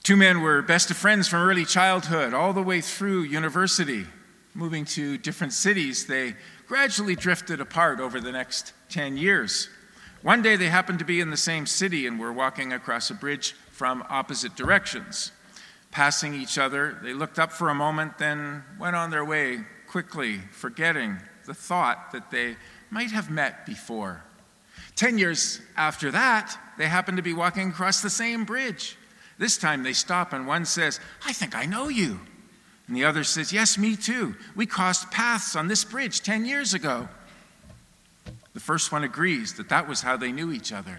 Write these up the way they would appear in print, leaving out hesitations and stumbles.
Two men were best of friends from early childhood all the way through university. Moving to different cities, they gradually drifted apart over the next 10 years. One day they happened to be in the same city and were walking across a bridge from opposite directions. Passing each other, they looked up for a moment, then went on their way quickly, forgetting the thought that they might have met before. 10 years after that, they happened to be walking across the same bridge. This time they stop and one says, "I think I know you." And the other says, "Yes, me too. We crossed paths on this bridge 10 years ago." The first one agrees that that was how they knew each other.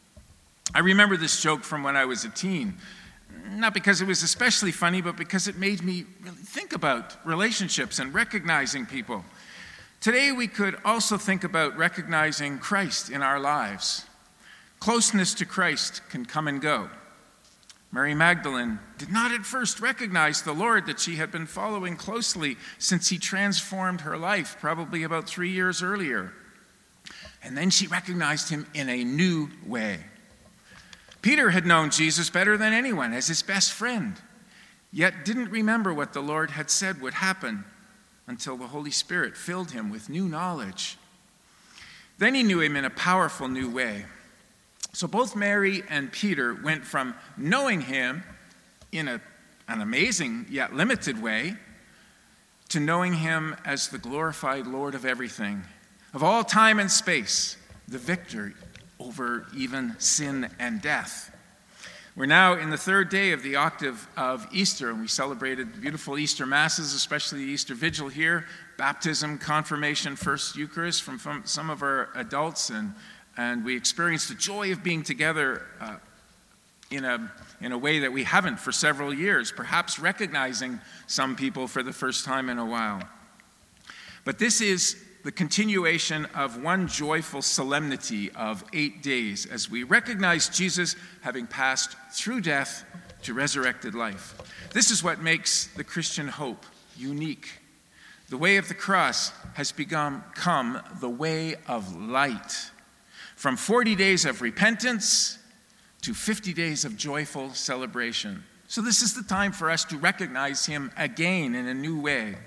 I remember this joke from when I was a teen, not because it was especially funny, but because it made me really think about relationships and recognizing people. Today we could also think about recognizing Christ in our lives. Closeness to Christ can come and go. Mary Magdalene did not at first recognize the Lord that she had been following closely since he transformed her life, probably about 3 years earlier. And then she recognized him in a new way. Peter had known Jesus better than anyone as his best friend, yet didn't remember what the Lord had said would happen until the Holy Spirit filled him with new knowledge. Then he knew him in a powerful new way. So both Mary and Peter went from knowing him in an amazing yet limited way to knowing him as the glorified Lord of everything, of all time and space, the victor over even sin and death. We're now in the third day of the octave of Easter, and we celebrated beautiful Easter Masses, especially the Easter Vigil here, baptism, confirmation, First Eucharist from some of our adults, and we experienced the joy of being together in a way that we haven't for several years, perhaps recognizing some people for the first time in a while. But this is the continuation of one joyful solemnity of 8 days as we recognize Jesus having passed through death to resurrected life. This is what makes the Christian hope unique. The way of the cross has become the way of light. From 40 days of repentance to 50 days of joyful celebration. So this is the time for us to recognize him again in a new way.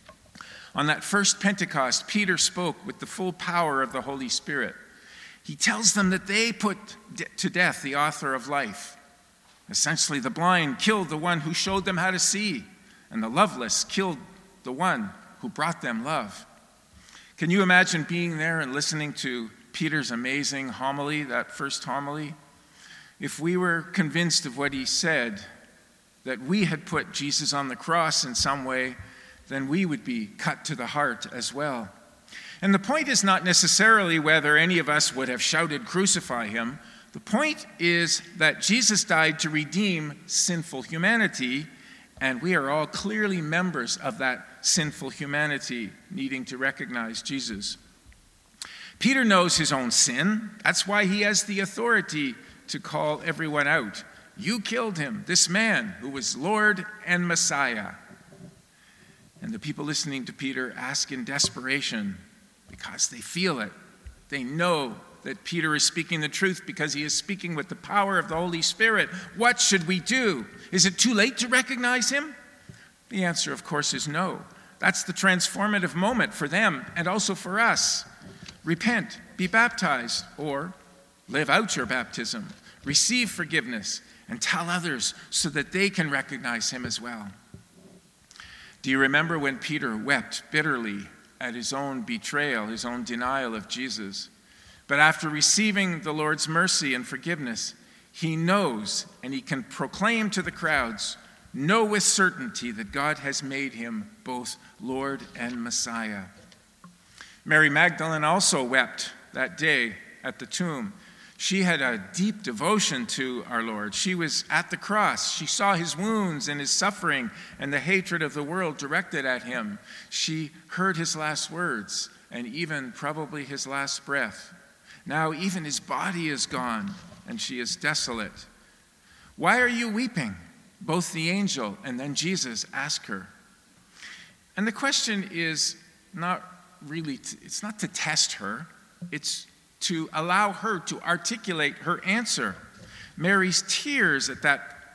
On that first Pentecost, Peter spoke with the full power of the Holy Spirit. He tells them that they put to death the author of life. Essentially, the blind killed the one who showed them how to see, and the loveless killed the one who brought them love. Can you imagine being there and listening to Peter's amazing homily, that first homily? If we were convinced of what he said, that we had put Jesus on the cross in some way, then we would be cut to the heart as well. And the point is not necessarily whether any of us would have shouted, "Crucify him." The point is that Jesus died to redeem sinful humanity, and we are all clearly members of that sinful humanity needing to recognize Jesus. Peter knows his own sin. That's why he has the authority to call everyone out. You killed him, this man who was Lord and Messiah. And the people listening to Peter ask in desperation because they feel it. They know that Peter is speaking the truth because he is speaking with the power of the Holy Spirit. What should we do? Is it too late to recognize him? The answer, of course, is no. That's the transformative moment for them and also for us. Repent, be baptized, or live out your baptism. Receive forgiveness and tell others so that they can recognize him as well. Do you remember when Peter wept bitterly at his own betrayal, his own denial of Jesus? But after receiving the Lord's mercy and forgiveness, he knows and he can proclaim to the crowds, know with certainty that God has made him both Lord and Messiah. Mary Magdalene also wept that day at the tomb. She had a deep devotion to our Lord. She was at the cross. She saw his wounds and his suffering and the hatred of the world directed at him. She heard his last words and even probably his last breath. Now even his body is gone and she is desolate. "Why are you weeping?" Both the angel and then Jesus ask her. And the question is not really, it's not to test her. It's to allow her to articulate her answer. Mary's tears at that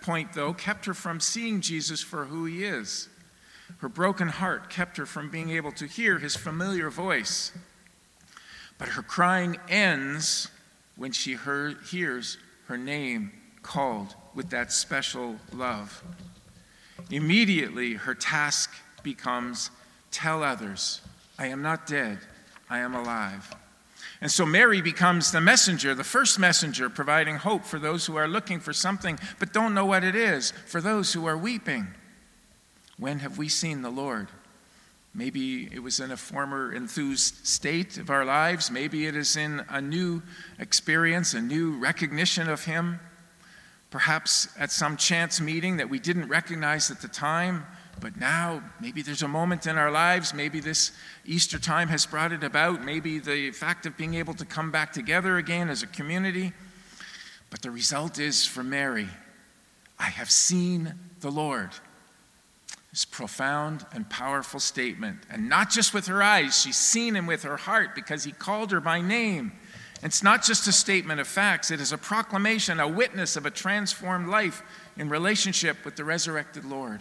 point, though, kept her from seeing Jesus for who he is. Her broken heart kept her from being able to hear his familiar voice. But her crying ends when she hears her name called with that special love. Immediately, her task becomes, tell others, I am not dead, I am alive. And so Mary becomes the messenger, the first messenger, providing hope for those who are looking for something but don't know what it is, for those who are weeping. When have we seen the Lord? Maybe it was in a former enthused state of our lives. Maybe it is in a new experience, a new recognition of him. Perhaps at some chance meeting that we didn't recognize at the time, but now maybe there's a moment in our lives, maybe this Easter time has brought it about, maybe the fact of being able to come back together again as a community. But the result is for Mary, I have seen the Lord. This profound and powerful statement. And not just with her eyes, she's seen him with her heart because he called her by name. It's not just a statement of facts, it is a proclamation, a witness of a transformed life in relationship with the resurrected Lord.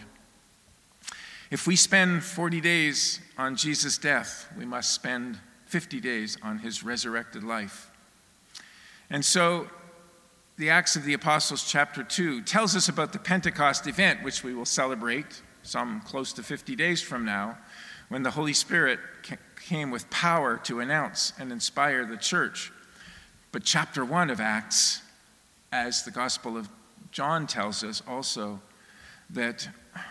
If we spend 40 days on Jesus' death, we must spend 50 days on his resurrected life. And so, the Acts of the Apostles, chapter 2, tells us about the Pentecost event, which we will celebrate some close to 50 days from now, when the Holy Spirit came with power to announce and inspire the church. But chapter 1 of Acts, as the Gospel of John tells us also, that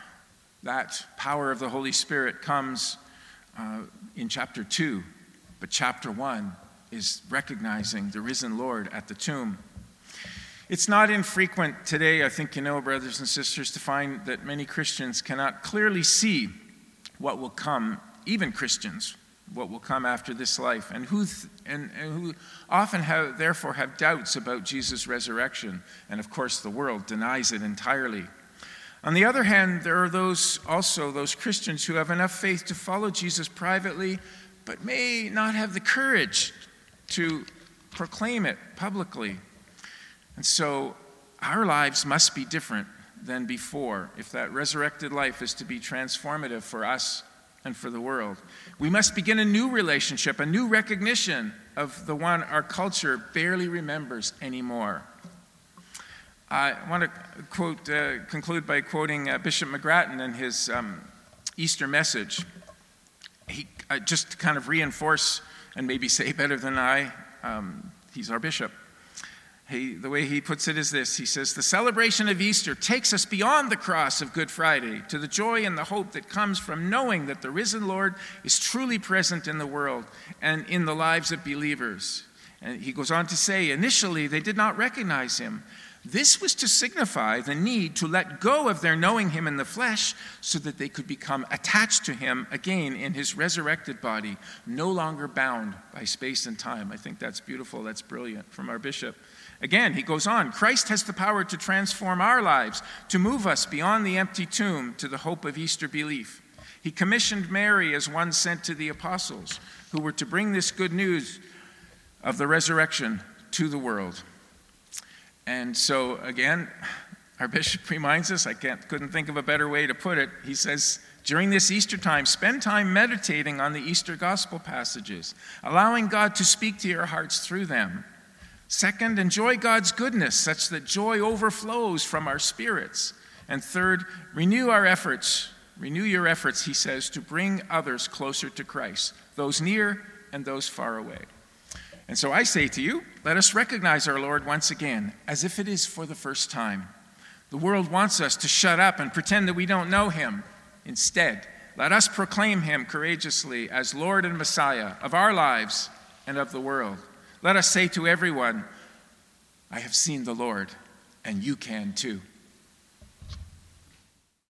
power of the Holy Spirit comes in chapter 2, but chapter 1 is recognizing the risen Lord at the tomb. It's not infrequent today, I think you know, brothers and sisters, to find that many Christians cannot clearly see what will come, even Christians, what will come after this life, and who often therefore have doubts about Jesus' resurrection. And of course, the world denies it entirely. On the other hand, there are those Christians who have enough faith to follow Jesus privately, but may not have the courage to proclaim it publicly. And so our lives must be different than before if that resurrected life is to be transformative for us and for the world. We must begin a new relationship, a new recognition of the one our culture barely remembers anymore. I want to conclude by quoting Bishop McGrattan in his Easter message. He just to kind of reinforce and maybe say better than I, he's our bishop. The way he puts it is this. He says, the celebration of Easter takes us beyond the cross of Good Friday to the joy and the hope that comes from knowing that the risen Lord is truly present in the world and in the lives of believers. And he goes on to say, initially they did not recognize him. This was to signify the need to let go of their knowing him in the flesh so that they could become attached to him again in his resurrected body, no longer bound by space and time. I think that's beautiful. That's brilliant from our bishop. Again, he goes on, Christ has the power to transform our lives, to move us beyond the empty tomb to the hope of Easter belief. He commissioned Mary as one sent to the apostles, who were to bring this good news of the resurrection to the world. And so, again, our bishop reminds us, couldn't think of a better way to put it. He says, during this Easter time, spend time meditating on the Easter gospel passages, allowing God to speak to your hearts through them. Second, enjoy God's goodness such that joy overflows from our spirits. And third, renew your efforts, he says, to bring others closer to Christ, those near and those far away. And so I say to you, let us recognize our Lord once again, as if it is for the first time. The world wants us to shut up and pretend that we don't know him. Instead, let us proclaim him courageously as Lord and Messiah of our lives and of the world. Let us say to everyone, I have seen the Lord, and you can too.